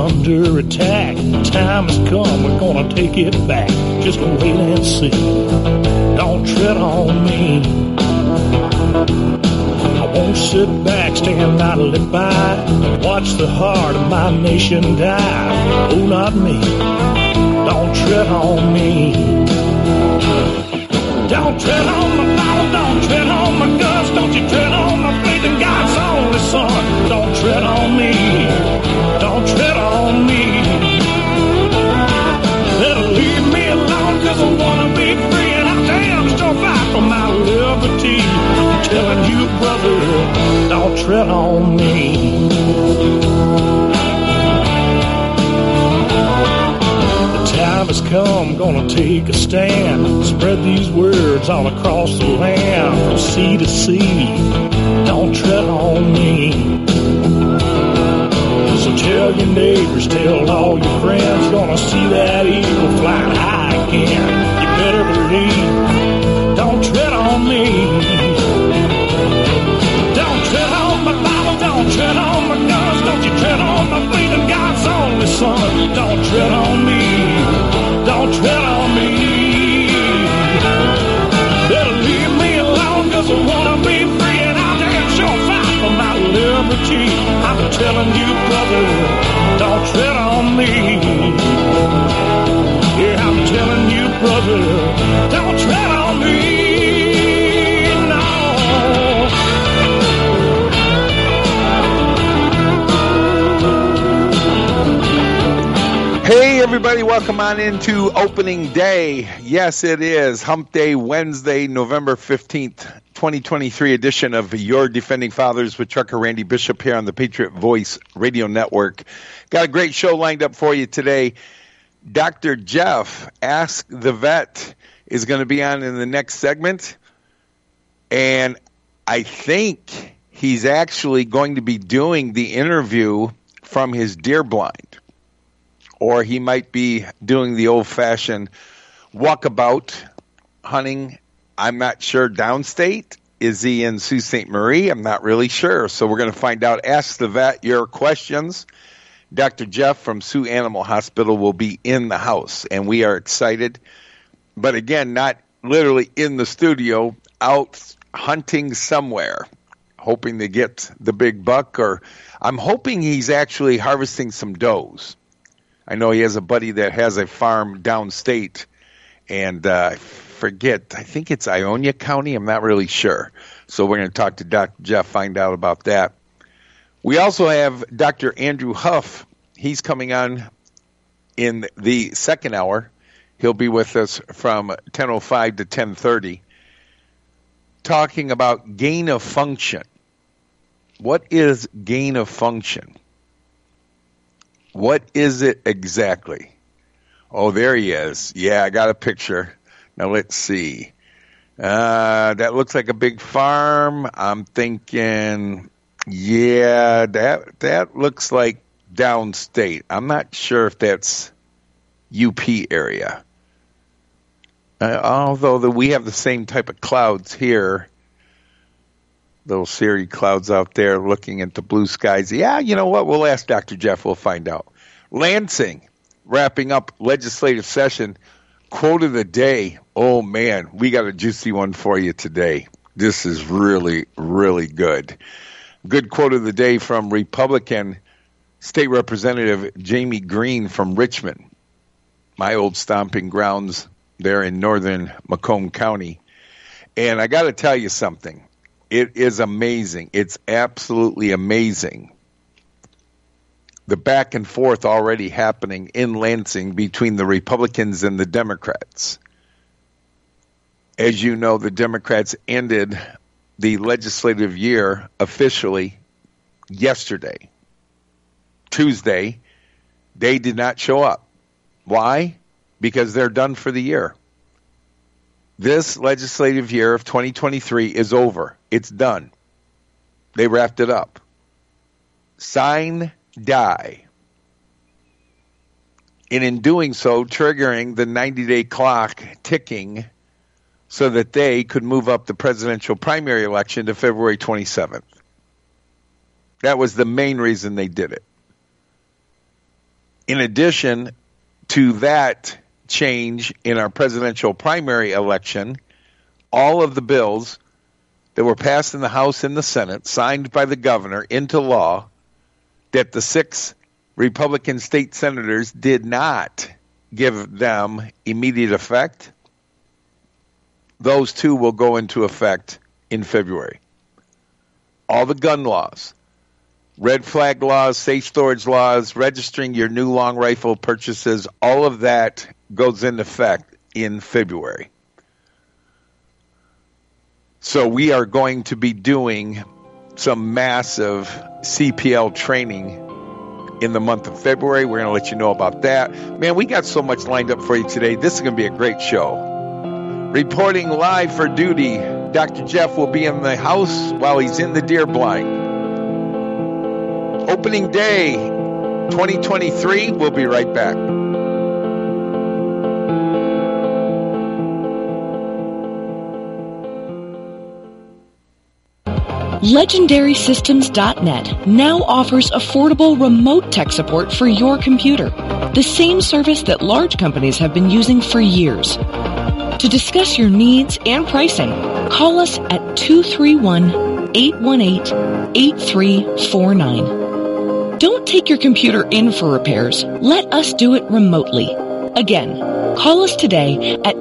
under attack. Time has come, we're gonna take it back. Just wait and see. Don't tread on me. I won't sit back, stand idly by, and watch the heart of my nation die. Oh, not me. Don't tread on me. Don't tread on my Bible, don't tread on my guns, don't you tread on my faith in God's only Son. Don't tread on me, don't tread on me. Better leave me alone, cause I wanna be free, and I damn sure fight for my liberty. I'm telling you, brother, don't tread on me. Time has come, gonna take a stand. Spread these words all across the land, from sea to sea. Don't tread on me. So tell your neighbors, tell all your friends, gonna see that eagle flying high again. You better believe. Don't tread on me. Don't tread on my Bible, don't tread on my guns, don't you tread on my faith in God's only Son. Don't tread on me. Don't tread on me. Better leave me alone, cause I wanna be free, and I'll damn sure fight for my liberty. I'm telling you, brother, don't tread on me. Yeah, I'm telling you, brother, don't tread on me. No. Hey everybody, welcome on into opening day. Yes, it is Hump Day Wednesday, November 15th, 2023 edition of Your Defending Fathers with Trucker Randy Bishop here on the Patriot Voice Radio Network. Got a great show lined up for you today. Dr. Jeff, Ask the Vet, is going to be on in the next segment. And I think he's actually going to be doing the interview from his deer blind. Or he might be doing the old-fashioned walkabout hunting. I'm not sure. Downstate? Is he in Sault Ste. Marie? I'm not really sure. So we're going to find out. Ask the Vet your questions. Dr. Jeff from Sioux Animal Hospital will be in the house, and we are excited. But again, not literally in the studio, out hunting somewhere, hoping to get the big buck. Or I'm hoping he's actually harvesting some does. I know he has a buddy that has a farm downstate, and I think it's Ionia County. I'm not really sure. So we're going to talk to Dr. Jeff, find out about that. We also have Dr. Andrew Huff. He's coming on in the second hour. He'll be with us from 10:05 to 10:30, talking about gain of function. What is gain of function? What is it exactly? Oh, there he is. Yeah, I got a picture. Now let's see. That looks like a big farm. I'm thinking, yeah, that looks like downstate. I'm not sure if that's UP area. Although we have the same type of clouds here. Little cirri clouds out there looking at the blue skies. Yeah, you know what? We'll ask Dr. Jeff. We'll find out. Lansing, wrapping up legislative session. Quote of the day. Oh, man, we got a juicy one for you today. This is really, really good. Good quote of the day from Republican State Representative Jamie Green from Richmond, my old stomping grounds there in northern Macomb County. And I got to tell you something. It is amazing. It's absolutely amazing. The back and forth already happening in Lansing between the Republicans and the Democrats. As you know, the Democrats ended the legislative year officially yesterday. Tuesday, they did not show up. Why? Because they're done for the year. This legislative year of 2023 is over. It's done. They wrapped it up. Sign, die. And in doing so, triggering the 90-day clock ticking so that they could move up the presidential primary election to February 27th. That was the main reason they did it. In addition to that change in our presidential primary election, all of the bills that were passed in the House and the Senate, signed by the governor into law, that the 6 Republican state senators did not give them immediate effect, those too will go into effect in February. All the gun laws, red flag laws, safe storage laws, registering your new long rifle purchases, all of that goes into effect in February. So we are going to be doing some massive CPL training in the month of February. We're going to let you know about that. Man, we got so much lined up for you today. This is going to be a great show. Reporting live for duty, Dr. Jeff will be in the house while he's in the deer blind. Opening day 2023. We'll be right back. LegendarySystems.net now offers affordable remote tech support for your computer, the same service that large companies have been using for years. To discuss your needs and pricing, call us at 231-818-8349. Don't take your computer in for repairs. Let us do it remotely. Again, call us today at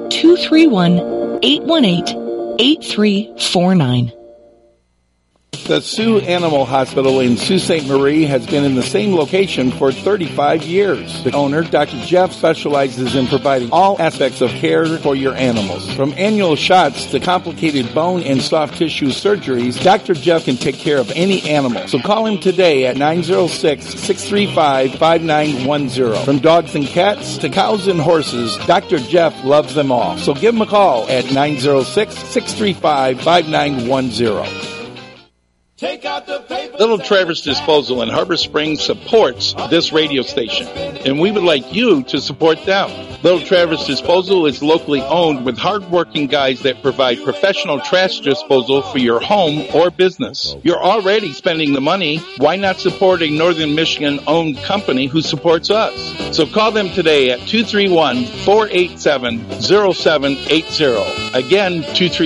231-818-8349. The Sioux Animal Hospital in Sault Ste. Marie has been in the same location for 35 years. The owner, Dr. Jeff, specializes in providing all aspects of care for your animals. From annual shots to complicated bone and soft tissue surgeries, Dr. Jeff can take care of any animal. So call him today at 906-635-5910. From dogs and cats to cows and horses, Dr. Jeff loves them all. So give him a call at 906-635-5910. Take out the paper. Little Traverse Disposal in Harbor Springs supports this radio station, and we would like you to support them. Little Traverse Disposal is locally owned with hard-working guys that provide professional trash disposal for your home or business. You're already spending the money. Why not support a Northern Michigan-owned company who supports us? So call them today at 231-487-0780. Again,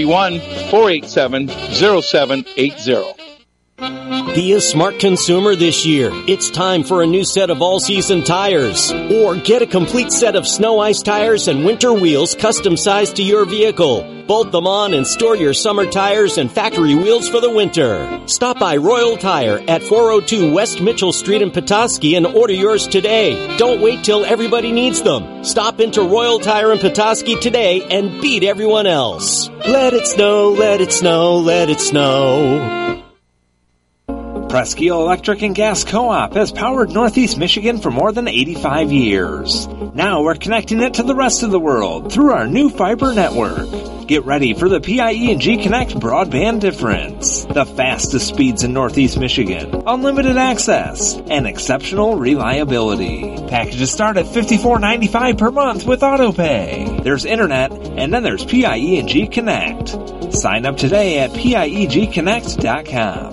231-487-0780. Be a smart consumer this year. It's time for a new set of all-season tires. Or get a complete set of snow ice tires and winter wheels custom-sized to your vehicle. Bolt them on and store your summer tires and factory wheels for the winter. Stop by Royal Tire at 402 West Mitchell Street in Petoskey and order yours today. Don't wait till everybody needs them. Stop into Royal Tire in Petoskey today and beat everyone else. Let it snow, let it snow, let it snow. Presque Electric and Gas Co-op has powered Northeast Michigan for more than 85 years. Now we're connecting it to the rest of the world through our new fiber network. Get ready for the PIE&G Connect broadband difference. The fastest speeds in Northeast Michigan, unlimited access, and exceptional reliability. Packages start at $54.95 per month with AutoPay. There's internet, and then there's PIE&G Connect. Sign up today at PIEGconnect.com.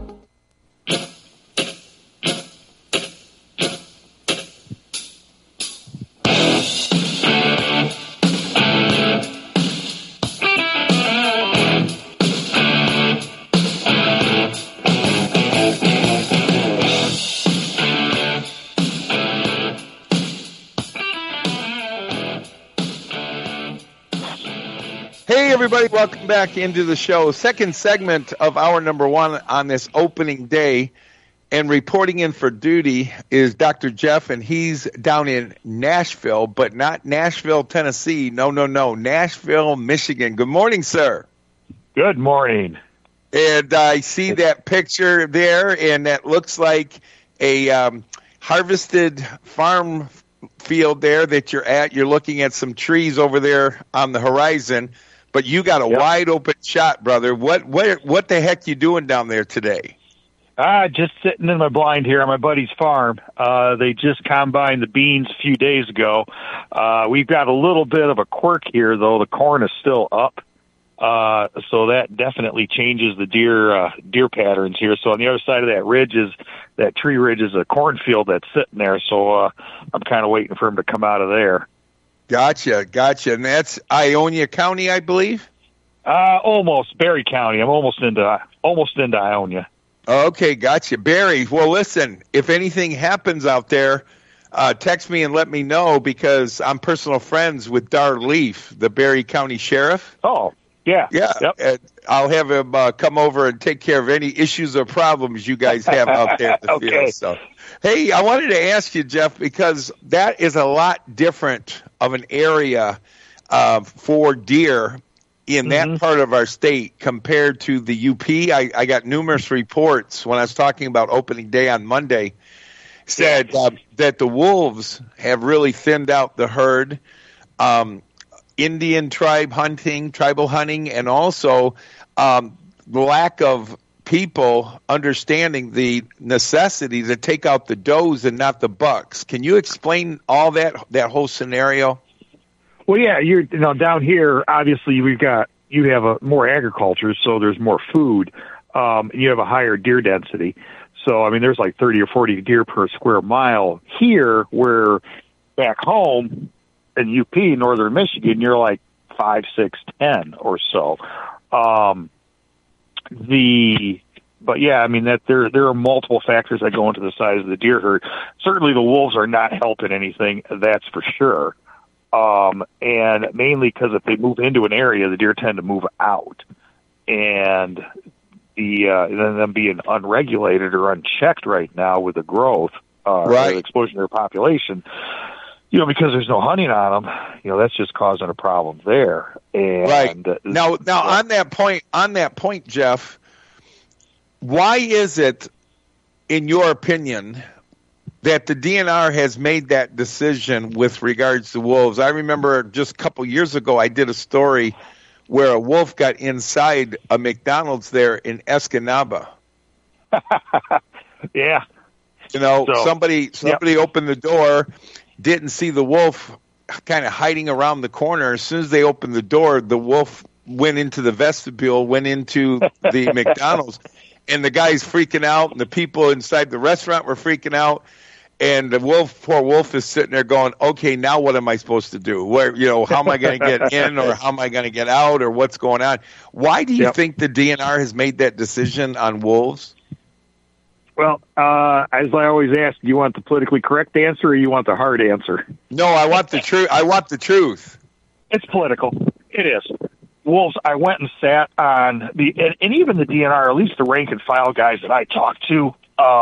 Everybody, welcome back into the show. Second segment of hour number one on this opening day, and reporting in for duty is Dr. Jeff, and he's down in Nashville, but not Nashville, Tennessee. No, Nashville, Michigan. Good morning, sir. Good morning. And I see that picture there, and that looks like a harvested farm field there that you're at. You're looking at some trees over there on the horizon. But you got a wide open shot, brother. What the heck you doing down there today? Just sitting in my blind here on my buddy's farm. They just combined the beans a few days ago. We've got a little bit of a quirk here, though. The corn is still up. So that definitely changes the deer patterns here. So on the other side of that tree ridge is a cornfield that's sitting there. So I'm kind of waiting for him to come out of there. Gotcha. And that's Ionia County, I believe? Almost Berry County. I'm almost into Ionia. Okay, gotcha. Barry, well, listen, if anything happens out there, text me and let me know, because I'm personal friends with Dar Leaf, the Berry County Sheriff. Oh, yeah. Yeah. Yep. And I'll have him come over and take care of any issues or problems you guys have out there in the Okay. field. So, hey, I wanted to ask you, Jeff, because that is a lot different of an area for deer in that part of our state compared to the UP. I got numerous reports when I was talking about opening day on Monday, said that the wolves have really thinned out the herd. Indian tribal hunting, and also the lack of people understanding the necessity to take out the does and not the bucks. Can you explain all that whole scenario? Well, yeah, down here, obviously you have more agriculture, so there's more food, and you have a higher deer density. So, I mean, there's like 30 or 40 deer per square mile. Here, where back home in UP, northern Michigan, you're like 5, 6, 10 or so. But yeah, I mean, that there are multiple factors that go into the size of the deer herd. Certainly the wolves are not helping anything, that's for sure. And mainly because if they move into an area, the deer tend to move out. And then them being unregulated or unchecked right now with the growth, the explosion of their population, because there's no hunting on them, that's just causing a problem there. And now on that point, Jeff, why is it, in your opinion, that the DNR has made that decision with regards to wolves? I remember just a couple years ago, I did a story where a wolf got inside a McDonald's there in Escanaba. Yeah. Somebody opened the door, didn't see the wolf kind of hiding around the corner. As soon as they opened the door, the wolf went into the vestibule, went into the McDonald's, and the guy's freaking out, and the people inside the restaurant were freaking out. And the poor wolf is sitting there going, okay, now what am I supposed to do? Where, how am I going to get in, or how am I going to get out, or what's going on? Why do you think the DNR has made that decision on wolves? Well, as I always ask, do you want the politically correct answer or you want the hard answer? No, I want the truth. I want the truth. It's political. It is. Wolves, I went and sat on and even the DNR, at least the rank and file guys that I talked to,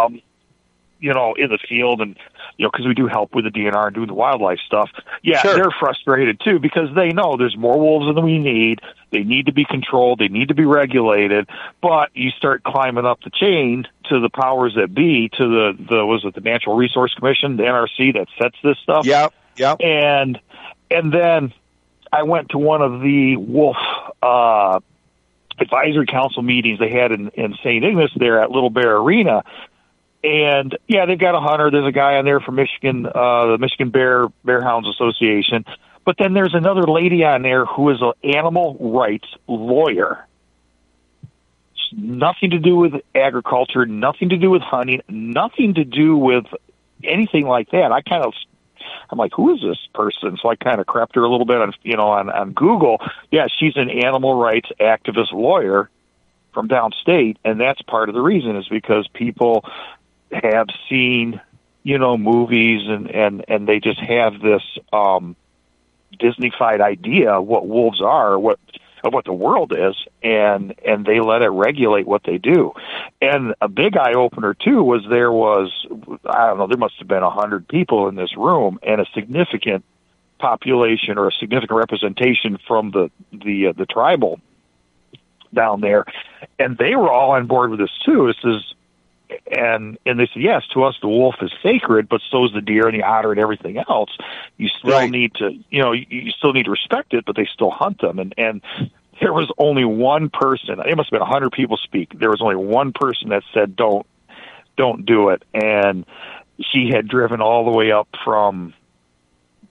in the field, and, because we do help with the DNR and doing the wildlife stuff. Yeah, sure. They're frustrated too, because they know there's more wolves than we need. They need to be controlled. They need to be regulated. But you start climbing up the chain to the powers that be, to the Natural Resource Commission, the NRC that sets this stuff. Yep. And then I went to one of the wolf, advisory council meetings they had in St. Ignace there at Little Bear Arena. And yeah, they've got a hunter. There's a guy on there from Michigan, the Michigan Bear Hounds Association. But then there's another lady on there who is an animal rights lawyer. Nothing to do with agriculture, nothing to do with hunting, nothing to do with anything like that. I'm like, who is this person? So I kind of crept her a little bit on Google. Yeah, she's an animal rights activist lawyer from downstate, and that's part of the reason, is because people have seen, movies and they just have this Disney-fied idea of what wolves are, of what the world is, and they let it regulate what they do. And a big eye-opener, too, was there must have been 100 people in this room, and a significant population or a significant representation from the tribal down there, and they were all on board with this too. And they said, yes, to us the wolf is sacred, but so is the deer and the otter and everything else. You still need to, you still need to respect it, but they still hunt them. And there was only one person. It must have been 100 people speak. There was only one person that said, don't do it. And she had driven all the way up from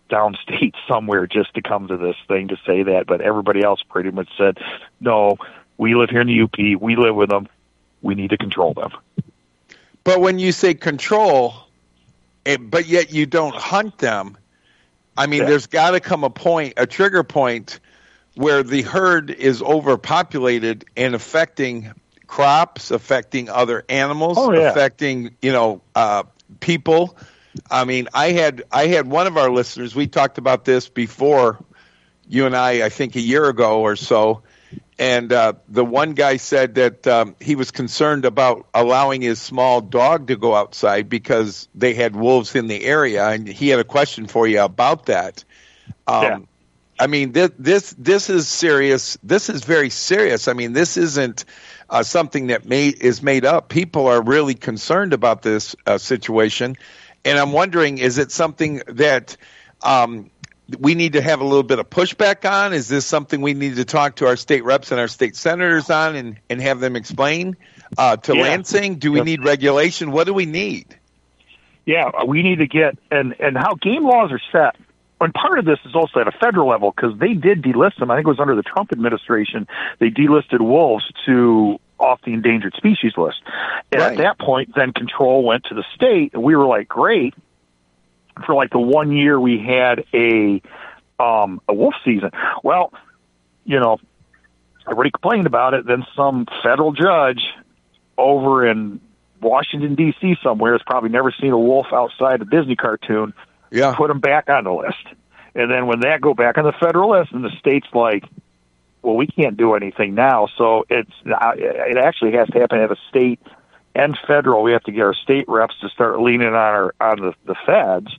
downstate somewhere just to come to this thing to say that, but everybody else pretty much said, no, we live here in the UP, we live with them, we need to control them. But when you say control, but yet you don't hunt them, I mean, there's got to come a trigger point where the herd is overpopulated and affecting crops, affecting other animals, affecting, people. I mean, I had one of our listeners, we talked about this before, you and I think a year ago or so, and the one guy said that he was concerned about allowing his small dog to go outside because they had wolves in the area, and he had a question for you about that. I mean, this is serious. This is very serious. I mean, this isn't something that is made up. People are really concerned about this situation, and I'm wondering, is it something that we need to have a little bit of pushback on? Is this something we need to talk to our state reps and our state senators on and have them explain to Lansing? Do we need regulation? What do we need? Yeah, we need to get and how game laws are set. And part of this is also at a federal level because they did delist them. I think it was under the Trump administration. They delisted wolves off the endangered species list. And at that point, then control went to the state, and we were like, great. For like the 1 year we had a wolf season. Well, everybody complained about it. Then some federal judge over in Washington, D.C. somewhere has probably never seen a wolf outside a Disney cartoon. Put them back on the list. And then when that go back on the federal list, and the state's like, well, we can't do anything now. So it actually has to happen at a state and federal. We have to get our state reps to start leaning on the feds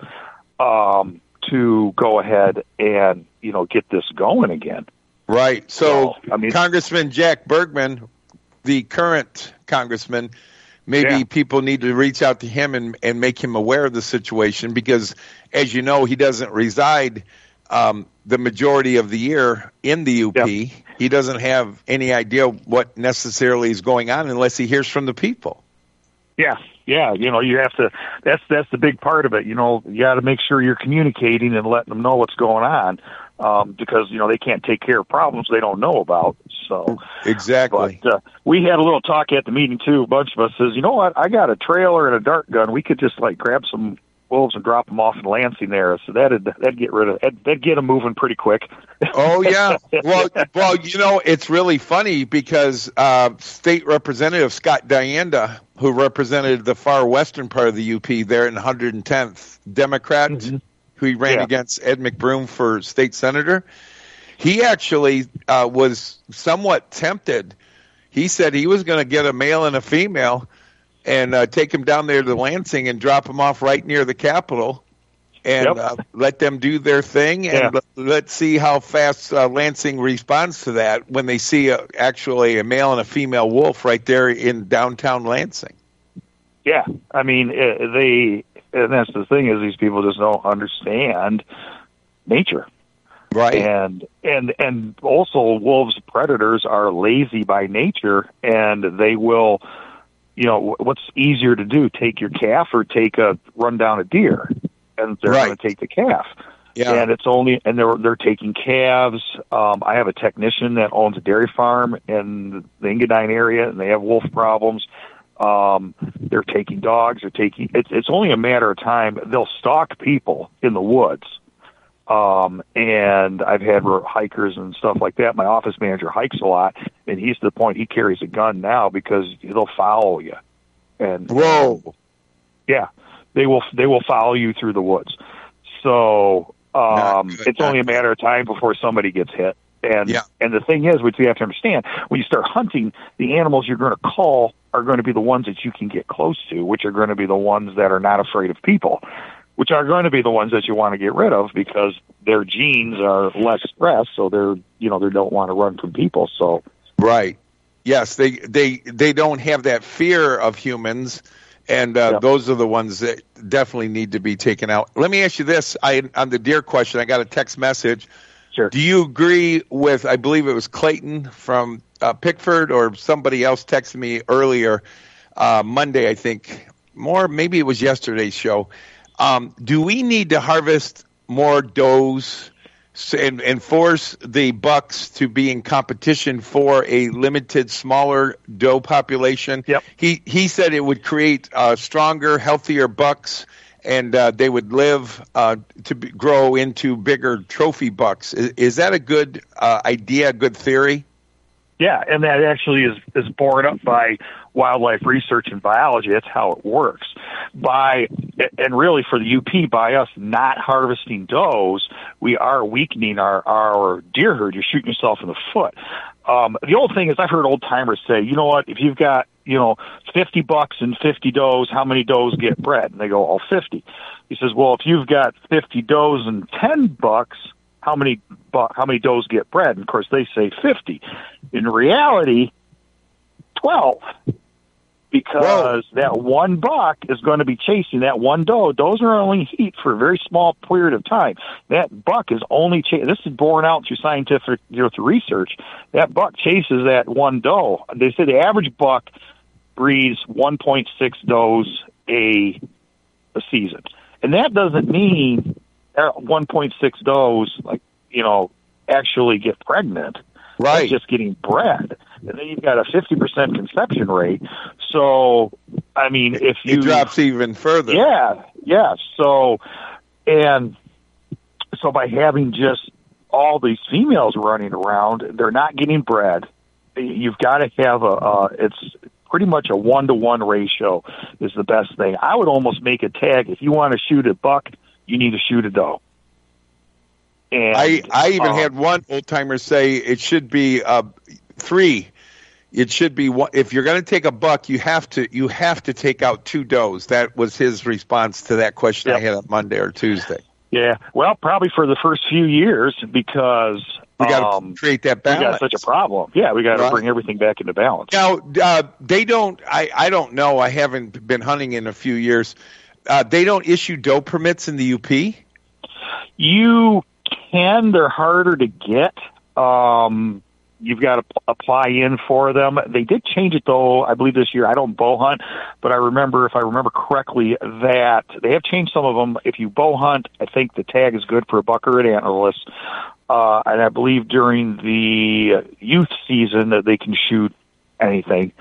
to go ahead and get this going again. Right. So Congressman Jack Bergman, the current congressman, maybe people need to reach out to him and make him aware of the situation because, as you know, he doesn't reside the majority of the year in the UP. He doesn't have any idea what necessarily is going on unless he hears from the people. Yeah, you have to. That's the big part of it. You got to make sure you're communicating and letting them know what's going on, because they can't take care of problems they don't know about. So exactly. But we had a little talk at the meeting too. A bunch of us says, you know what? I got a trailer and a dart gun. We could just grab some wolves and drop them off in Lansing there. So that'd get them moving pretty quick. Oh yeah. Well, it's really funny because State Representative Scott Dianda, who represented the far western part of the UP there in 110th, Democrat, who he ran against Ed McBroom for state senator, he actually was somewhat tempted. He said he was going to get a male and a female and take them down there to Lansing and drop them off right near the Capitol and let them do their thing. And let's see how fast Lansing responds to that when they see actually a male and a female wolf right there in downtown Lansing. Yeah, I mean, and that's the thing is these people just don't understand nature. Right. And also wolves, predators are lazy by nature, and they will, what's easier to do, take your calf or run down a deer? And they're going to take the calf. Yeah. And they're taking calves. I have a technician that owns a dairy farm in the Engadine area, and they have wolf problems. They're taking dogs. It's only a matter of time. They'll stalk people in the woods. And I've had hikers and stuff like that. My office manager hikes a lot, and he's to the point he carries a gun now because they'll follow you. And they will follow you through the woods. So it's only a matter of time before somebody gets hit. And the thing is, which you have to understand, when you start hunting, the animals you're going to call are going to be the ones that you can get close to, which are going to be the ones that are not afraid of people, which are going to be the ones that you want to get rid of because their genes are less stressed, so they don't want to run from people. So right, yes, they don't have that fear of humans, and those are the ones that definitely need to be taken out. Let me ask you this: on the deer question, I got a text message. Sure. Do you agree with? I believe it was Clayton from Pickford, or somebody else texted me earlier Monday, I think, maybe it was yesterday's show. Do we need to harvest more does and force the bucks to be in competition for a limited, smaller doe population. Yep. He said it would create stronger, healthier bucks, and they would live grow into bigger trophy bucks. Is that a good idea, a good theory? Yeah, and that actually is borne up by wildlife research and biology. That's how it works. And really for the UP, by us not harvesting does, we are weakening our deer herd. You're shooting yourself in the foot. The old thing is, I've heard old timers say, you know what, if you've got, 50 bucks and 50 does, how many does get bred? And they go, 50. He says, well, if you've got 50 does and 10 bucks, how many does get bred? And of course they say 50. In reality, 12. Because that one buck is going to be chasing that one doe. Does are only heat for a very small period of time. That buck is only this is borne out through scientific through research. That buck chases that one doe. They say the average buck breeds 1.6 does a season, and that doesn't mean 1.6 does actually get pregnant. Right. It's just getting bred. And then you've got a 50% conception rate. So, I mean, if you... It drops even further. Yeah. So by having just all these females running around, they're not getting bred. You've got to have it's pretty much a 1-to-1 ratio is the best thing. I would almost make a tag. If you want to shoot a buck, you need to shoot a doe. And, I even had one old timer say it should be 3. It should be one. If you're going to take a buck, you have to take out 2 does. That was his response to that question I had on Monday or Tuesday. Yeah, well, probably for the first few years because we got to create that balance. We got such a problem. Yeah, we got to bring everything back into balance. Now they don't. I don't know. I haven't been hunting in a few years. They don't issue doe permits in the UP. You can. They're harder to get. You've got to apply in for them. They did change it, though, I believe this year. I don't bow hunt, but if I remember correctly, that they have changed some of them. If you bow hunt, I think the tag is good for a buck or an antlerless. And I believe during the youth season that they can shoot anything.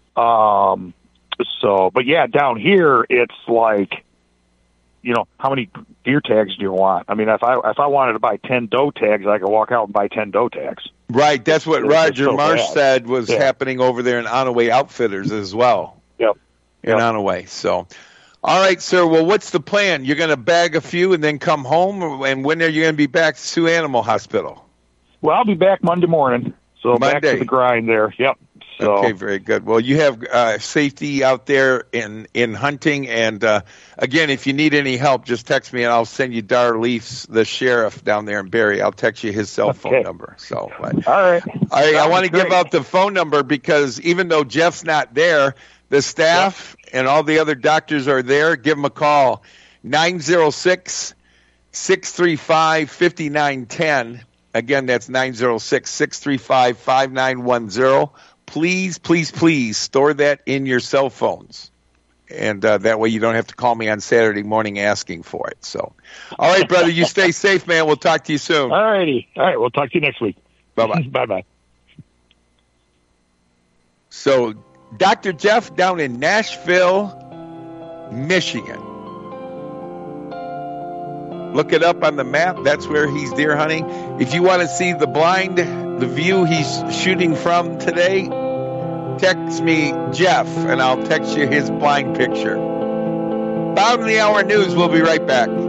But yeah, down here, it's like, how many deer tags do you want? I mean, if I wanted to buy 10 doe tags, I could walk out and buy 10 doe tags. Right, that's what Roger Marsh said was happening over there in Onaway Outfitters as well. Yep. In Onaway. So, all right, sir. Well, what's the plan? You're going to bag a few and then come home, and when are you going to be back to Sioux Animal Hospital? Well, I'll be back Monday morning. So Monday. Back to the grind there. Yep. So. Okay, very good. Well, you have safety out there in hunting, and again, if you need any help, just text me, and I'll send you Dar Leafs, the sheriff down there in Barrie. I'll text you his cell phone number. So, all right. I want to give out the phone number because even though Jeff's not there, the staff and all the other doctors are there. Give them a call, 906-635-5910. Again, that's 906-635-5910. Please, please, please store that in your cell phones. And that way you don't have to call me on Saturday morning asking for it. So, all right, brother, you stay safe, man. We'll talk to you soon. All righty. All right, we'll talk to you next week. Bye-bye. Bye-bye. So, Dr. Jeff down in Nashville, Michigan. Look it up on the map. That's where he's deer hunting. If you want to see the view he's shooting from today, text me Jeff, and I'll text you his blind picture. Bottom of the hour news. We'll be right back.